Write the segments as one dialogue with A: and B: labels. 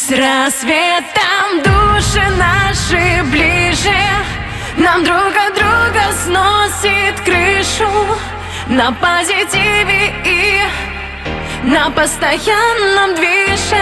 A: С рассветом души наши ближе, нам друг от друга сносит крышу. На позитиве и на постоянном движе.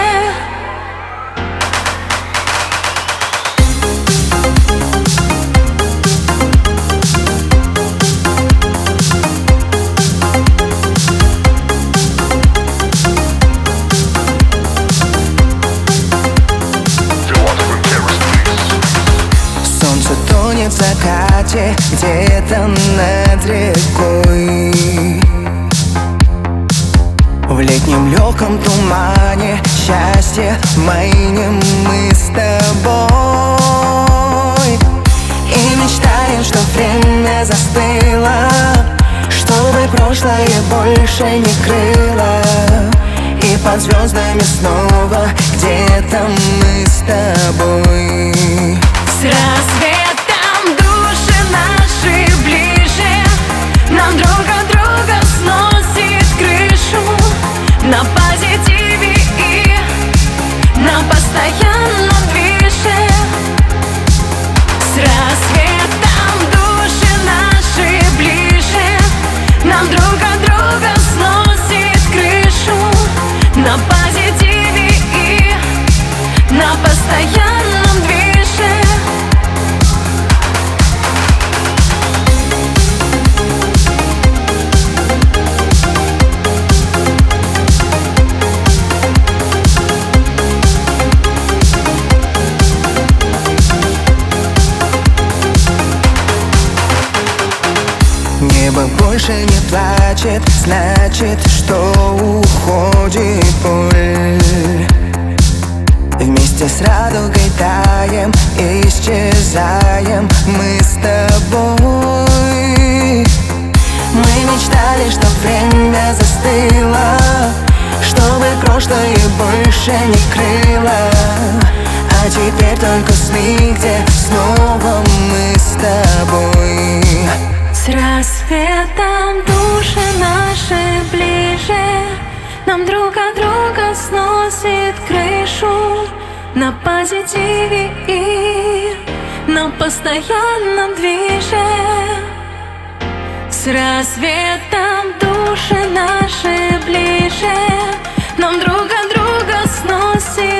B: Солнце тонет в закате где-то над рекой. В летнем легком тумане счастье майнем мы с тобой. И мечтаем, что время застыло, чтобы прошлое больше не крыло. И под звездами снова где-то мы с тобой.
A: С рассветом души наши ближе, нам друг от друга сносит крышу. На позитиве и на постоянном движе. С рассветом души наши ближе, нам друг от друга сносит крышу. На позитиве и на постоянном движе.
B: Небо больше не плачет, значит, что уходит боль. Вместе с радугой таем, исчезаем мы с тобой. Мы мечтали, что время застыло, чтобы прошлое больше не крыло. А теперь только сны, где снова мы с тобой.
A: С рассветом души наши ближе, нам друг от друга сносит крышу. На позитиве и на постоянном движе. С рассветом души наши ближе, нам друг от друга сносит